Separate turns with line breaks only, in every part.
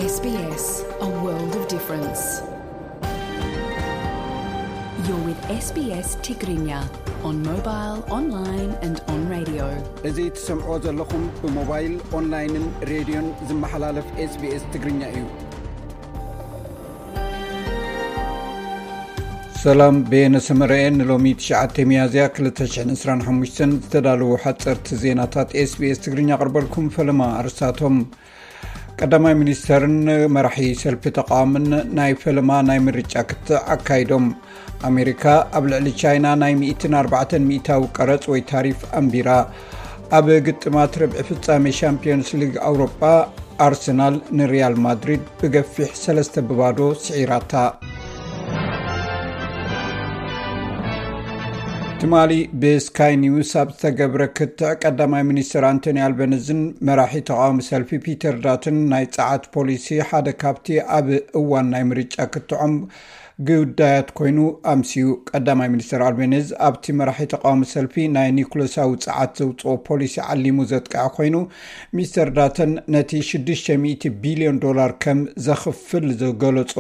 SBS, a world of difference. You're with SBS Tigrinya on mobile, online and on radio.
እዚህ ትሰምዑ ዘለኹም ብሞባይል ኦንላይንን ሬድዮን ዝመሓላለፍ SBS ትግርኛ እዩ። ሰላም በየነሰመረን ሎሚ 9 ሚያዝያ 2025 ዝተዳለዉ ሓጸርቲ ዜናታት SBS ትግርኛ ቀርበልኩም ፈለማ አርሳቶም ቀዳማይ ሚኒስተርን መራሒ ሰልፊ ተቃዋምን ናይ ፈለማ ናይ ምርጫ ክትዓካይዶም አሜሪካ ኣብ ልዕሊ ቻይና ናይ 104 ሚእታዊ ቀረጽ ወይ ታሪፍ ኣንቢራ ኣብ ግጥማት ረብዒ ፍጻሜ ሻምፒዮንስ ሊግ አውሮፓ አርሰናል ንሪያል ማድሪድ ብገፊሕ 3-0 ስዒራታ ትማሊ በስካይ ኒውስ ኣብ ዝተገብረ ክትዕ ቀዳማይ ሚኒስትር አንቶኒ አልበኒዝን መራሒ ተቃዋሚ ሰልፊ ፒተር ዳተን ናይ ጸዓት ፖሊሲ ሓደ ካብቲ ኣብ እዋን ናይ ምርጫ ክትዖም ጉዳያት ኮይኑ ኣምሲዩ ቀዳማይ ሚኒስትር አልበኒዝ ኣብቲ መራሒ ተቃዋሚ ሰልፊ ናይ ኒኮላሳዊ ጸዓት ዘውፅኦ ፖሊሲ ዓሊሙ ዘጥቃዕ ኮይኑ ሚስተር ዳተን ነቲ $600 ቢልዮን ከም ዘኽፍል ዝገለጾ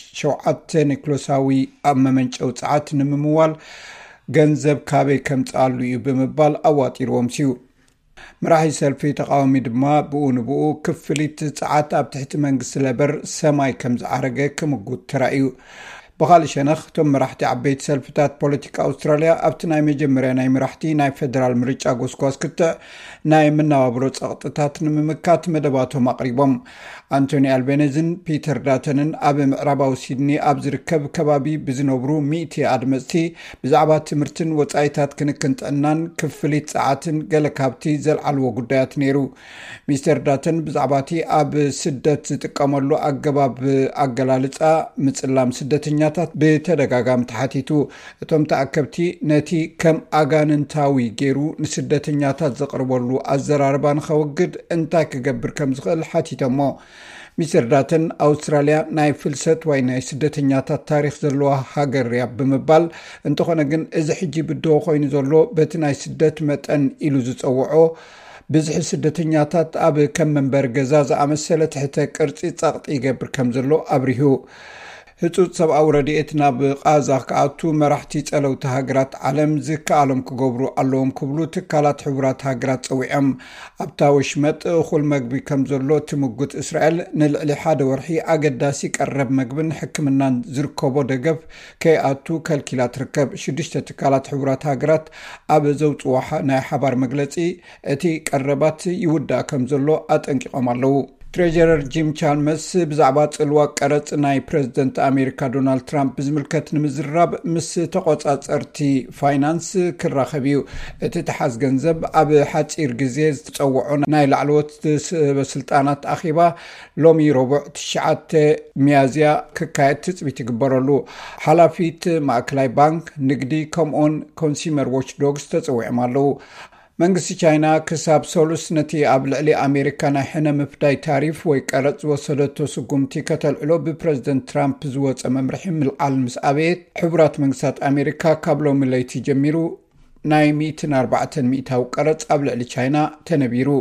7 ኒኮላሳዊ ኣብ መመንጨው ጸዓት ንምምዋል ገንዘብ ካበይ ከምጻሉ እዩ ብምባል ኣዋጢሮም ሲዩ መራሒ ሰልፊ ተቃዋሚ ድማ ብኡንብኡ ክፍሊት ጸዓት ኣብ ትሕቲ መንግስቲ ለበር ሰማይ ከም ዝዓረገ ክምጉት ተራእዩ በኻልእ ሸነኽ እቶም መራሕቲ ዓበይቲ ሰልፍታት ፖለቲካ ኣውስትራልያ ኣብቲ ናይ መጀመርያ ናይ መራሕቲ ናይ ፌደራል ምርጫ ጎስጓስ ክትዕ ናይ መነባብሮ ጸቕጥታት ንምምካት መደባቶም ኣቕሪቦም አንቶኒ አልበኒዝን ፒተር ዳተንን ኣብ ምዕራባዊ ሲድኒ ኣብ ዝርከብ ከባቢ ብዝነብሩ 100 ኣድመፅቲ ብዛዕባ ትምህርትን ወጻኢታት ክንክን ጥዕናን ክፍሊት ጸዓትን ገለ ካብቲ ዘልዓልዎ ጉዳያት ነይሩ ሚስተር ዳተን ብዛዕባቲ ኣብ ስደት ዝጥቀመሉ ኣገባብ ኣገላልጻ ምጽላም ስደተኛታት ብተደጋጋሚ ተሓቲቱ እቶም ተኣከብቲ ነቲ ከም ኣጋንንታዊ ገይሩ ንስደተኛታት ዘቕርበሉ ኣዘራርባ ንኸወግድ እንታይ ክገብር ከም ዝኽእል ሓቲቶሞ ሚስተር ዳተን ኣውስትራልያ ናይ ፍልሰት ወይ ናይ ስደተኛታት ታሪኽ ዘለዋ ሃገር እያ ብምባል እንተኾነ ግን እዚ ሕጂ ብድሆ ኮይኑ ዘሎ በቲ ናይ ስደት መጠን ኢሉ ዝፀውዖ ብዙሕ ስደተኛታት ኣብ ከም መንበር ገዛ ዝኣመሰለ ትሕተ ቅርፂ ጸቕጢ ይገብር ከም ዘሎ ኣብሪሁ ህጹጽ ሰብኣዊ ረድኤት ናብ ቃዛ ከኣቱ መራሕቲ ጸለውቲ ሃገራት ዓለም ዝከኣሎም ክገብሩ ኣለዎም ክብሉ ትካላት ሕቡራት ሃገራት ጸዊዖም ኣብታ ወሽመጥ እኹል መግቢ ከም ዘሎ ትምጉት እስራኤል ንልዕሊ ሓደ ወርሒ ኣገዳሲ ቀረብ መግብን ሕክምናን ዝርከቦ ደገፍ ከይኣቱ ከልኪላ ትርከብ 6 ትካላት ሕቡራት ሃገራት ኣብ ዘውፅዎ ናይ ሓባር መግለጺ እቲ ቀረባት ይውዳእ ከም ዘሎ ኣጠንቂቖም ኣለዉ ትሬጀረር ጂም ቻልመስ ብዛዕባ ጽልዋ ቀረጽ ናይ ፕሬዝደንት ኣሜሪካ ዶናልድ ትራምፕ ዝምልከት ንምዝራብ ምስ ተቆጻጸርቲ ፋይናንስ ክራኸብ እዩ እቲ ተሓዝ ገንዘብ ኣብ ሓፂር ግዜ ዝፀውዖ ናይ ላዕለዎት ስልጣናት ኣኺባ ሎሚ ረቡዕ 9 ሚያዝያ ክካየድ ትፅቢት ይግበረሉ ሓላፊት ማእከላይ ባንክ ንግዲ ከምኡን ኮንሱመር ዎች ዶግስ ተፀዊዖም ኣለዉ መንግስቲ ቻይና ክሳብ ሰሉስ ነቲ ኣብ ልዕሊ ኣሜሪካ ናይ ሕነ ምፍዳይ ታሪፍ ወይ ቀረጽ ዝወሰደቶ ስጉምቲ ከተልዕሎ ብፕሬዝደንት ትራምፕ ዝወፀ መምርሒ ምልዓል ምስ ኣበየት ሕቡራት መንግስታት ኣሜሪካ ካብ ሎሚ ለይቲ ጀሚሩ ናይ 104 ሚእታዊ ቀረጽ ኣብ ልዕሊ ቻይና ተነቢሩ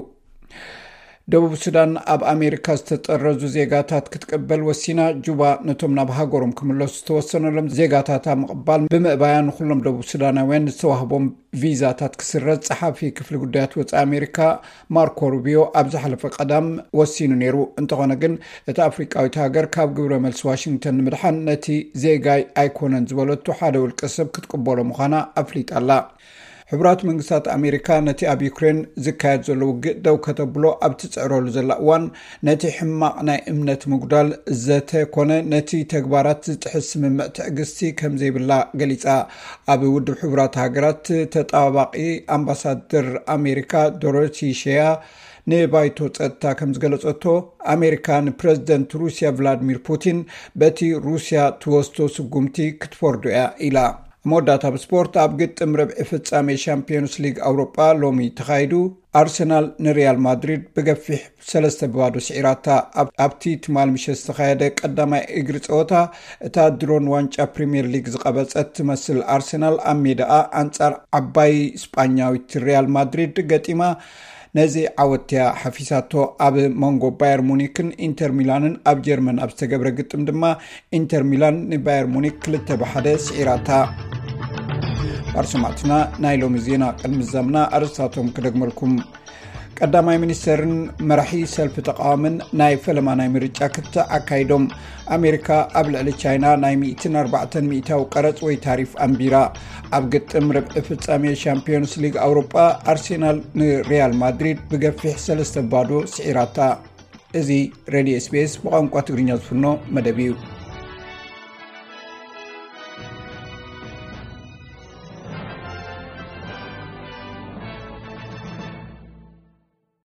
ደቡብ ሱዳን ኣብ ኣሜሪካ ዝተጠረዙ ዜጋታት ክትቀበል ወሲና ጁባ ነቶም ናብ ሃገሮም ክምለሱ ዝተወሰነሎም ዜጋታት ምቕባል ብምእባያን ኩሎም ደቡብ ሱዳናውያን ዝተዋህቦም ቪዛታት ክስረዝ ጸሓፊ ክፍሊ ጉዳያት ወጻኢ ኣሜሪካ ማርኮ ሩቢዮ ኣብ ዝሓለፈ ቀዳም ወሲኑ ነይሩ እንተኾነ ግን እቲ ኣፍሪቃዊት ሃገር ካብ ግብረ መልሲ ዋሽንግተን ንምድሓን ነቲ ዜጋይ ኣይኮነን ዝበለቱ ሓደ ውልቀ ሰብ ክትቅበሎ ምዃና ኣፍሊጣላ ሕቡራት መንግስታት ኣሜሪካ ነቲ ኣብ ዩክሬን ዝካየድ ዘሎ ውግእ ደው ከተብሎ ኣብ ትፅዕረሉ ዘላ እዋን ነቲ ሕማቕ ናይ እምነት ምጉዳል ዘተኮነ ነቲ ተግባራት ዝጥሕስ ስምምዕ ትዕግስቲ ከም ዘይብላ ገሊፃ ኣብ ውድብ ሕቡራት ሃገራት ተጣባባቂ ኣምባሳደር ኣሜሪካ ዶሮቲ ሼያ ንባይቶ ጸጥታ ከም ዝገለጸቶ ኣሜሪካ ንፕሬዝደንት ሩስያ ቭላድሚር ፑቲን በቲ ሩስያ ትወስቶ ስጉምቲ ክትፈርዱ እያ ኢላ መወዳታ ብስፖርት ኣብ ግጥም ረብዒ ፍጻሜ ሻምፒዮንስ ሊግ አውሮፓ ሎሚ ተኻይዱ አርሰናል ንሪያል ማድሪድ ብገፊሕ 3-0 ስዒራታ ኣብቲ ትማል ምሸት ዝተኻየደ ቀዳማይ እግሪ ጸወታ እታ ድሮን ዋንጫ ፕሪምየር ሊግ ዝቐበጸት ትመስል አርሰናል ኣብ ሜዳኣ ኣንጻር ዓባይ ስጳኛዊት ሪያል ማድሪድ ገጢማ ነዚ ዓወትያ ሓፊሳቶ ኣብ ሞንጎ ባየር ሙኒክን ኢንተር ሚላንን ኣብ ጀርመን ኣብ ዝተገብረ ግጥም ድማ ኢንተር ሚላን ንባየር ሙኒክ 2-1 ስዒራታ ባርሰማትና ናይ ሎሚ ዜና ቅድሚ ዘምና ኣርስታቶም ክደግመልኩም ቀዳማይ ሚኒስተርን መራሒ ሰልፊ ተቃዋምን ናይ ፈለማ ናይ ምርጫ ክትዓካይዶም ኣሜሪካ ኣብ ልዕሊ ቻይና ናይ 104 ሚእታዊ ቀረጽ ወይ ታሪፍ ኣንቢራ ኣብ ግጥም ርብዒ ፍጻሜ ሻምፒዮንስ ሊግ ኣውሮጳ ኣርሴናል ንሪያል ማድሪድ ብገፊሕ 3-0 ስዒራታ እዚ ሬድዮ ኤስቢኤስ ብቋንቋ ትግርኛ ዝፍኖ መደብ እዩ